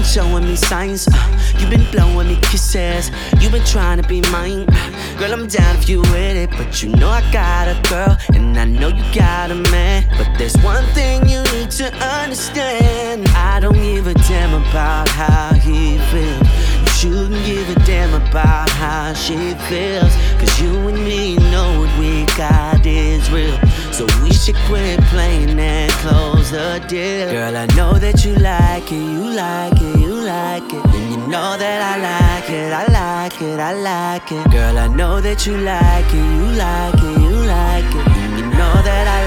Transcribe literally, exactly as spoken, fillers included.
showing me signs. Uh, you've been blowing me kisses. You've been trying to be mine. Uh, girl, I'm down if you with it, but you know I got a girl, and I know you got a man. But there's one thing you need to understand. I don't give a damn about how he feels. You shouldn't give a damn about how she feels. Cause you and me know what we got is real. So we should quit playing and close the deal. Girl, I know that you like it, you like it, you like it. And you know that I like it, I like it, I like it. Girl, I know that you like it, you like it, you like it. And you know that I